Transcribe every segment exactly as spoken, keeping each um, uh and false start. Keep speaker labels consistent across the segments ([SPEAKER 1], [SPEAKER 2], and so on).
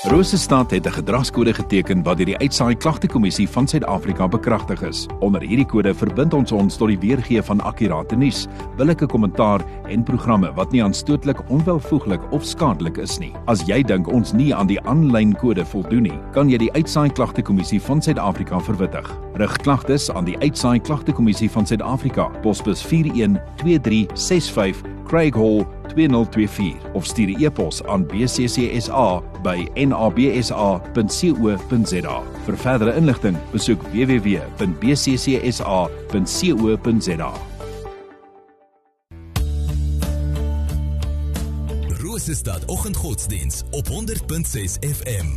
[SPEAKER 1] Rosestad het 'n gedragskode geteken wat deur die Uitsaai Klagtekommissie van Suid-Afrika bekragtig is. Onder hierdie kode verbind ons ons tot die weergee van akkurate nuus, billike kommentaar en programme wat nie aanstootlik, onwelvoeglik of skadelik is nie. As jy dink ons nie aan die aanlyn kode voldoen nie, kan jy die Uitsaai Klagtekommissie van Suid-Afrika verwittig. Rig klagtes aan die Uitsaai Klagtekommissie van Suid-Afrika, posbus vier een twee drie ses vyf, Craig Hall twee nul twee vier of stuur 'n e-pos aan b c c s a by n a b s a punt co punt z a. Vir verdere inligting, besoek w w w punt b c c s a punt co punt z a.
[SPEAKER 2] Rosestad Oggendgodsdiens op honderd punt ses F M.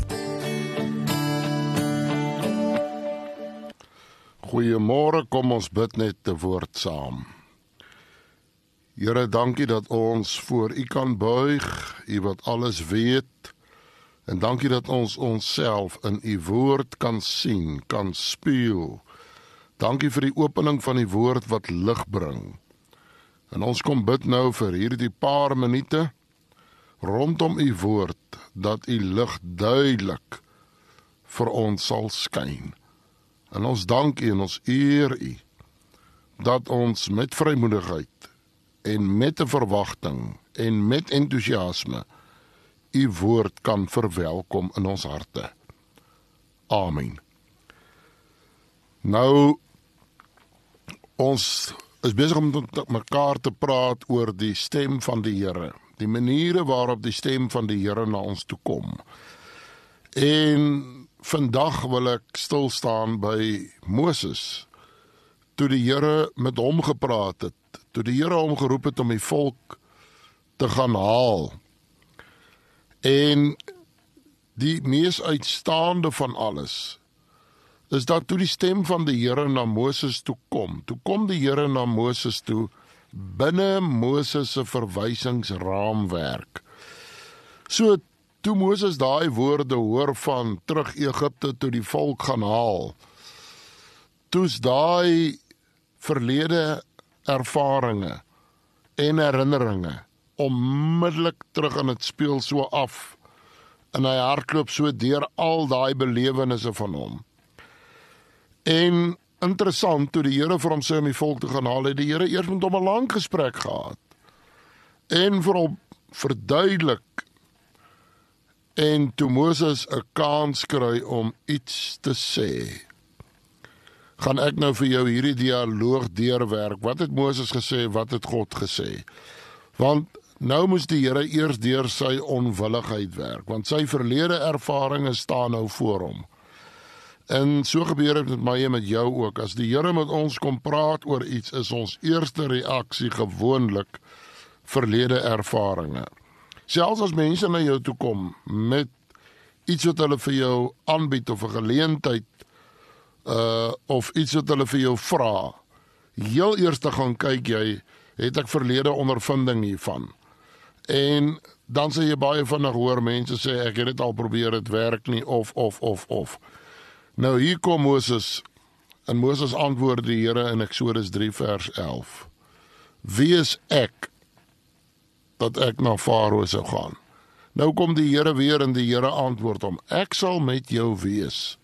[SPEAKER 3] Goeiemôre, kom ons bid net te woord saam. Here, dankie dat ons voor U kan buig, U wat alles weet, en dankie dat ons onsself in U woord kan sien, kan spieël. Dankie vir die opening van die woord wat lig bring. En ons kom bid nou vir hierdie paar minute rondom U woord, dat U lig duidelik vir ons sal skyn. En ons dank U en ons eer U, dat ons met vrymoedigheid en met 'n verwagting en met entoesiasme U woord kan verwelkom in ons harte. Amen. Nou, ons is besig om met mekaar te praat oor die stem van die Here, die maniere waarop die stem van die Here na ons toe kom. En vandag wil ek stil staan by Moses, toe die Here met hom gepraat het, toe die Here hom geroep het om die volk te gaan haal. En die mees uitstaande van alles, is dat toe die stem van die Here na Moses toe kom, toe kom die Here na Moses toe, binne Moses se verwysingsraamwerk. So, toe Moses daai woorde hoor van terug Egipte toe die volk gaan haal, toe's daai verlede ervarings en herinneringe onmiddellik terug in het speel so af, en hy hardloop so deur al daai belewennisse van hom. En interessant, toe die Here vir hom sê om die volk te gaan haal, het die Here eers met hom 'n lang gesprek gehad, en vir hom verduidelik, en toe Moses 'n kans kry om iets te sê, gaan ek nou vir jou hierdie dialoog deurwerk. Wat het Moses gesê, wat het God gesê? Want nou moes die Here eers deur sy onwilligheid werk, want sy verlede ervarings staan nou voor hom. En so gebeur het met my en met jou ook. As die Here met ons kom praat oor iets, is ons eerste reaksie gewoonlik verlede ervarings. Selfs as mense na jou toe kom met iets wat hulle vir jou aanbied, of 'n geleentheid, Uh, of iets wat hulle vir jou vra, heel eers te gaan kyk jy, het ek verlede ondervinding hiervan. En dan sê jy baie vinnig hoor mense sê, ek het dit al probeer, dit werk nie, of, of, of, of. Nou hier kom Moses, en Moses antwoord die Here in Eksodus drie vers elf. Wie is ek, dat ek na Farao sou gaan? Nou kom die Here weer en die Here antwoord hom, ek sal met jou wees.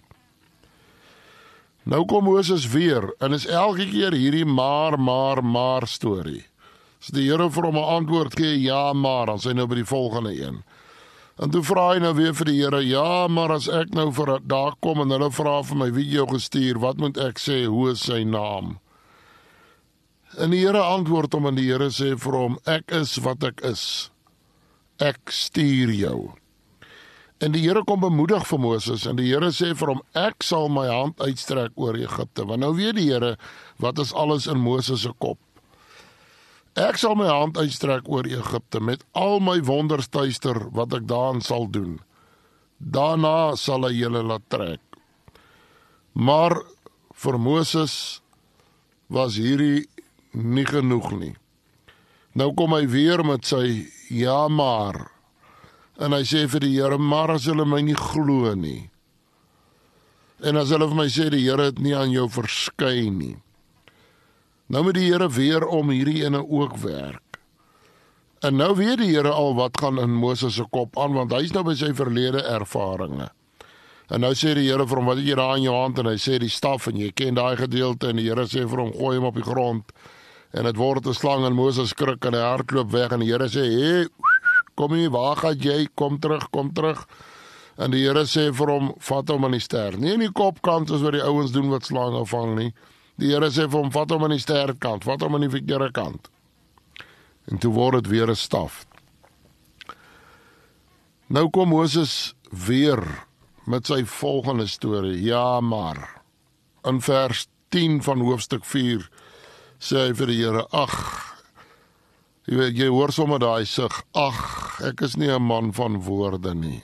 [SPEAKER 3] Nou kom Moses weer, en is elke keer hierdie maar, maar, maar storie. As die Here vir hom 'n antwoord gee, ja, maar, dan sê nou by die volgende een. En toe vra hy nou weer vir die Here, ja, maar as ek nou vir daar kom, en hulle vra vir my video gestuur, wat moet ek sê, hoe is sy naam? En die Here antwoord hom, en die Here sê vir hom, ek is wat ek is. Ek stuur jou. En die Here kom bemoedig vir Moses, en die Here sê vir hom, ek sal my hand uitstrek oor Egipte, want nou weet die Here, wat is alles in Moses se kop. Ek sal my hand uitstrek oor Egipte, met al my wonderstuister, wat ek daarin sal doen. Daarna sal hy julle laat trek. Maar vir Moses was hierdie nie genoeg nie. Nou kom hy weer met sy, ja maar, en hy sê vir die Here, maar as hulle my nie glo nie, en as hulle vir my sê, die Here het nie aan jou verskyn nie, nou moet die Here weer om hierdie ene ook werk, En nou weet die Here al wat gaan in Moses se kop aan, want hy is nou by sy verlede ervarings. En nou sê die Here vir hom, wat het jy daar in jou hand? En hy sê die staf, en jy ken daai gedeelte, en die Here sê vir hom, gooi hom op die grond, en het word 'n slang, en Moses skrik, en hy hardloop weg, en die Here sê, hé, kom hier, waar gaan jy, kom terug, kom terug, en die Here sê vir hom, vat hom aan die ster, nie in die kopkant, soos wat die ouens doen wat slange vang nie, die Here sê vir hom, vat hom aan die sterkant, vat hom aan die verkeerde kant, en toe word het weer 'n staf. Nou kom Moses weer met sy volgende storie. Ja, maar in vers tien van hoofstuk vier sê hy vir die Here, ag, jy weet, jy hoor sommer daai sug, ag, ek is nie 'n man van woorde nie.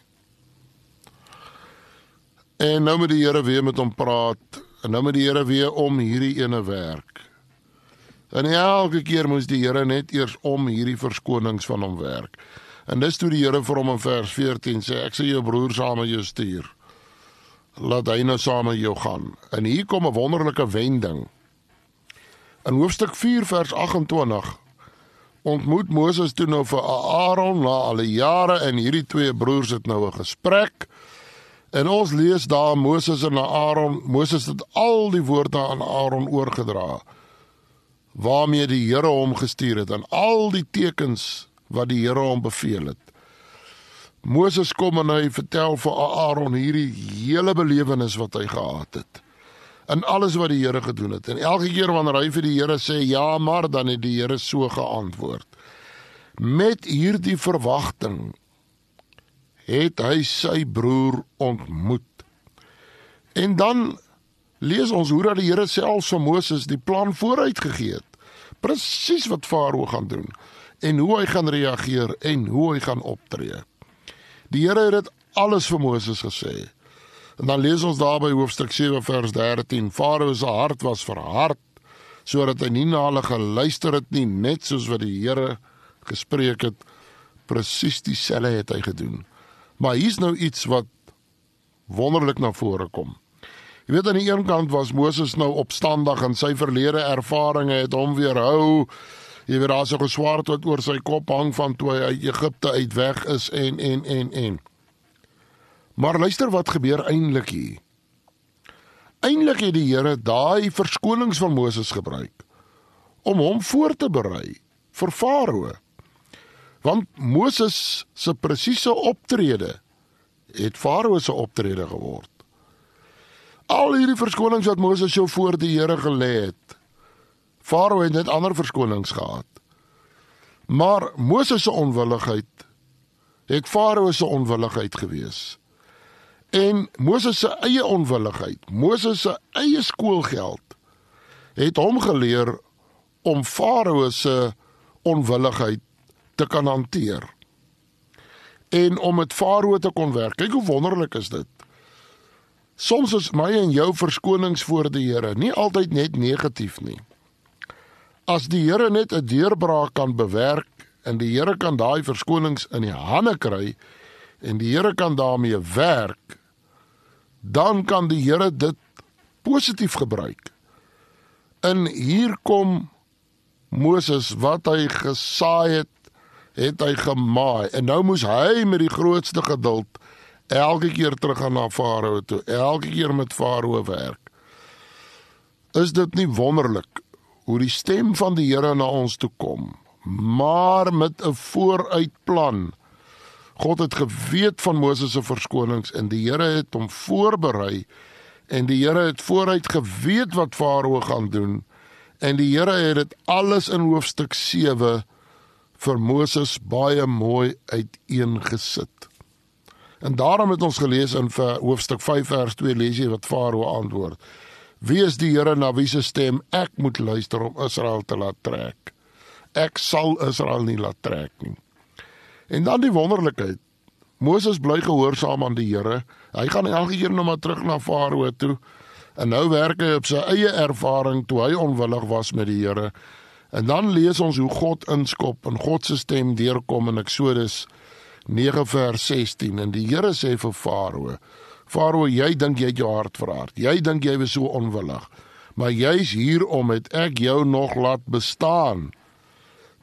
[SPEAKER 3] En nou moet die Here weer met hom praat, en nou moet die Here weer om hierdie ene werk. En elke keer moes die Here net eers om hierdie verskonings van hom werk. En dis toe die Here vir hom in vers veertien sê, ek sal jou broer saam met jou stuur. Laat hy nou saam met jou gaan. En hier kom 'n wonderlike wending. In hoofstuk vier vers agt-en-twintig ontmoet Moses toe nou vir Aaron na al die jare, en hierdie twee broers het nou 'n gesprek. En ons lees daar Moses en Aaron, Moses het al die woorde aan Aaron oorgedra, waarmee die Here hom gestuur het, en al die tekens wat die Here hom beveel het. Moses kom en hy vertel vir Aaron hierdie hele belewenis wat hy gehad het, en alles wat die Here gedoen het, en elke keer wanneer hy vir die Here sê, ja maar, dan het die Here so geantwoord. Met hierdie verwagting het hy sy broer ontmoet. En dan lees ons hoe dat die Here self vir Moses die plan vooruit gegee het, presies wat Farao gaan doen, en hoe hy gaan reageer, en hoe hy gaan optree. Die Here het dit alles vir Moses gesê. En dan lees ons daar by hoofstuk sewe vers dertien, Farao se hart was verhard, sodat hy nie na hulle geluister het nie, net soos wat die Here gespreek het, presies dieselfde het hy gedoen. Maar hier's nou iets wat wonderlik na vore kom. Jy weet, aan die een kant was Moses nou opstandig, en sy verlede ervarings het hom weerhou. Jy weet, daar so 'n swaard wat oor sy kop hang van toe hy uit Egipte uit weg is, en, en, en, en. Maar luister wat gebeur eintlik hier. Eintlik het die Here daai verskonings van Moses gebruik om hom voor te berei vir Farao. Want Moses se presiese optrede het Farao se optrede geword. Al hierdie verskonings wat Moses so voor die Here gelê het, Farao het net ander verskonings gehad. Maar Moses se onwilligheid het Farao se onwilligheid gewees. En Moses se eie onwilligheid, Moses se eie skoolgeld, het hom geleer om Farao se onwilligheid te kan hanteer. En om met Farao te kon werk. Kyk hoe wonderlik is dit. Soms is my en jou verskonings voor die Here nie altyd net negatief nie. As die Here net 'n deurbraak kan bewerk, en die Here kan daai verskonings in die hande kry, en die Here kan daarmee werk, dan kan die Here dit positief gebruik. En hier kom Moses, wat hy gesaai het, het hy gemaai, en nou moes hy met die grootste geduld elke keer terug gaan na Farao toe, elke keer met Farao werk. Is dit nie wonderlik hoe die stem van die Here na ons toe kom, maar met 'n vooruitplan. God het geweet van Moses se verskonings, en die Here het hom voorberei, en die Here het vooruit geweet wat Farao gaan doen, en die Here het dit alles in hoofstuk sewe vir Moses baie mooi uiteengesit. En daarom het ons gelees in hoofstuk vyf vers twee, lees jy wat Farao antwoord. Wie is die Here na wie se stem ek moet luister om Israel te laat trek? Ek sal Israel nie laat trek nie. En dan die wonderlikheid, Moses bly gehoorsaam aan die Here, hy gaan elke keer nou maar terug na Farao toe, en nou werk hy op sy eie ervaring toe hy onwillig was met die Here, en dan lees ons hoe God inskop, en God se stem deurkom in Eksodus nege vers sestien, en die Here sê vir Farao, Farao, jy dink jy het jou hart verhard, jy dink jy was so onwillig, maar jy's hier om het ek jou nog laat bestaan.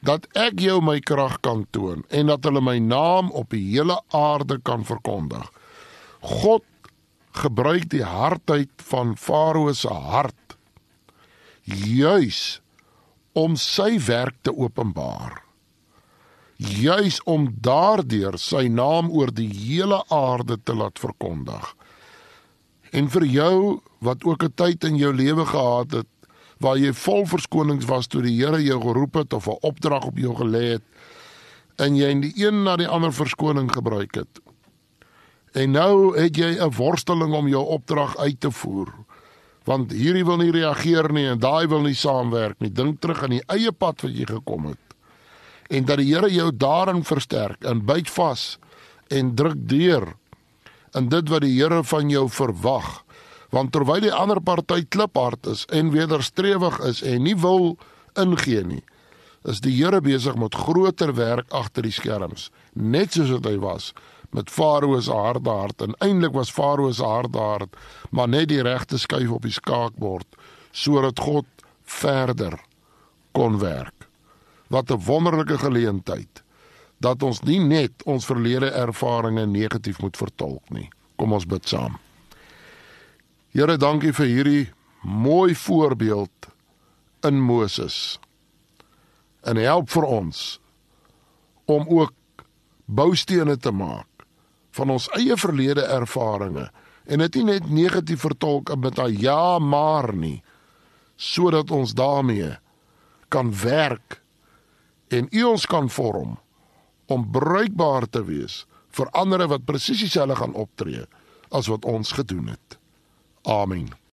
[SPEAKER 3] dat ek jou my krag kan toon en dat hulle my naam op die hele aarde kan verkondig. God gebruik die hardheid van Farao se hart juis om sy werk te openbaar. Juis om daardeur sy naam oor die hele aarde te laat verkondig. En vir jou, wat ook 'n tyd in jou lewe gehad het, waar jy vol verskonings was toe die Here jou geroep het of 'n opdrag op jou gelê het, en jy in die een na die ander verskoning gebruik het. En nou het jy 'n worsteling om jou opdrag uit te voer, want hierdie wil nie reageer nie en daai wil nie saamwerk nie. Dink terug aan die eie pad wat jy gekom het. En dat die Here jou daarin versterk en byt vas en druk deur in dit wat die Here van jou verwag. Want terwyl die ander party kliphard is en wederstrewig is en nie wil ingee nie, is die Here besig met groter werk agter die skerms, net soos wat hy was met Farao se harde hart. En eintlik was Farao se harde hart maar net die regte skuif op die skaakbord, sodat God verder kon werk. Wat 'n wonderlike geleentheid, dat ons nie net ons verlede ervarings negatief moet vertolk nie. Kom ons bid saam. Here, dankie vir hierdie mooi voorbeeld in Moses. En help vir ons om ook boustene te maak van ons eie verlede ervarings en dit nie net negatief vertolk met 'n ja maar nie, sodat ons daarmee kan werk en U ons kan vorm om bruikbaar te wees vir ander wat presies dieselfde gaan optree as wat ons gedoen het. Amen.